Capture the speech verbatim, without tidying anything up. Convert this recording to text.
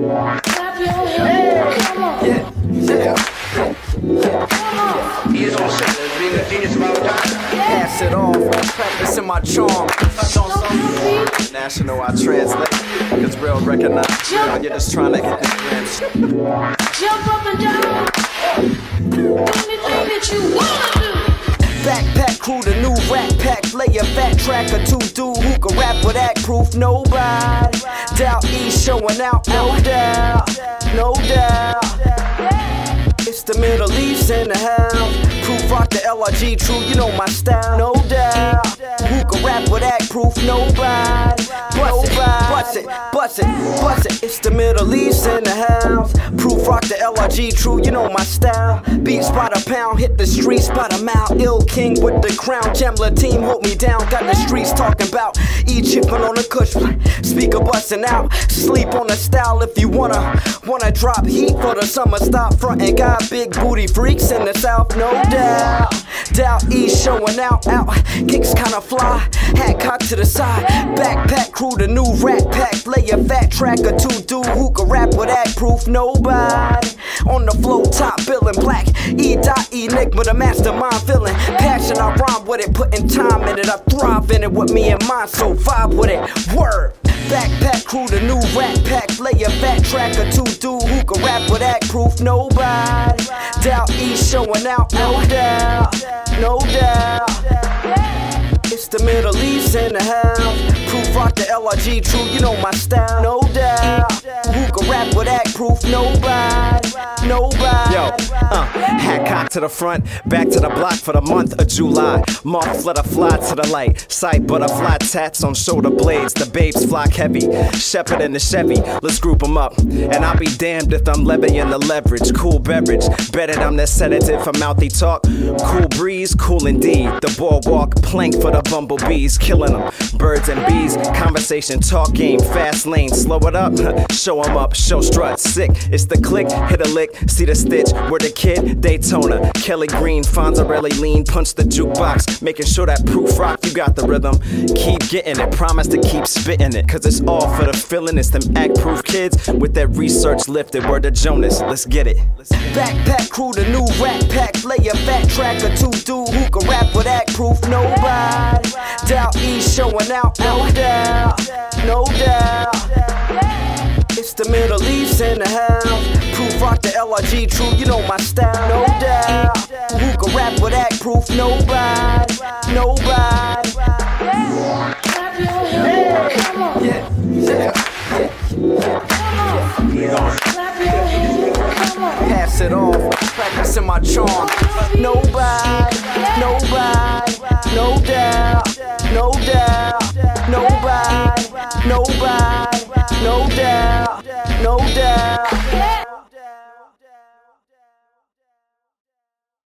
Clap your hands. Come on. Yeah, yeah. Come on. He is on set as being the genius of our time. Pass it off, practicing my charm. National, I translate, cause real recognize real. You're just trying to get this glimpse. Jump up and down. Anything that you wanna do. Backpack crew, the new rat pack. Lay a fat track or two dude who can rap with act proof. Nobody. Doubt E showing out, no doubt, no doubt. It's the Middle East in the house. Proof rock the L R G, true, you know my style, no doubt. Who can rap with act proof? Nobody. Bust it, bust it, bust it, bust it. It's the Middle East in the house. Proof rock the L R G, true, you know my style. Beats by the pound, hit the streets by the mile. Ill king with the crown, Jamla team hold me down. Got the streets talking about Egypt on the cush. Speaker busting out, sleep on the style if you wanna. Wanna drop heat for the summer, stop frontin'. Got big booty freaks in the south, no doubt. Doubt E showing out, out. Kicks kinda fly, hat cocked to the side. Backpack crew, the new rat pack. Lay a fat track or two dude who can rap with act proof. Nobody. On the flow, top billin' black. E dot enigma, the mastermind feeling. Passion, I rhyme with it, putting time in it. I thrive in it with me and mine, so vibe with it. Word. Backpack crew, the new rat pack. Lay a fat track or two dude who can rap with act proof. Nobody. Doubt E showing out, no doubt, no doubt. It's the Middle East in the house. Proof rock the L R G, true, you know my style, no doubt. Who can rap with act proof? Nobody, nobody. Yo, uh, hat cocked to the front, back to the block for the month of July. Moth flutter fly to the light, sight butterfly tats on shoulder blades. The babes flock heavy, Shepherd in the Chevy, let's group them up. And I'll be damned if I'm levying the leverage. Cool beverage, betted I'm that sedative for mouthy talk. Cool breeze, cool indeed. The boardwalk, plank for the bumblebees, killing them. Birds and bees, conversation, talk game, fast lane, slow it up, show 'em up, show strut, sick. It's the click, hit a lick, see the stitch. We're the kid, Daytona, Kelly Green, Fonzarelli lean, punch the jukebox, making sure that proof rock, you got the rhythm. Keep getting it, promise to keep spitting it, cause it's all for the feeling. It's them act proof kids with that research lifted. Word to Jonas, let's get it. Backpack crew, the new rat pack. Lay a fat track or two dude who can rap with act proof. Nobody. Doubt E showing out, no doubt, no doubt. It's the Middle East in the house. Proof rock the L R G, true, you know my style, no doubt. Who can rap with act proof? Nobody, nobody. Clap your hands. Come on. Yeah, yeah, yeah. Come on. Clap your hands. Come on. Pass it off, practicing my charm. Nobody, nobody, no doubt, no doubt, nobody, nobody, no doubt, no doubt.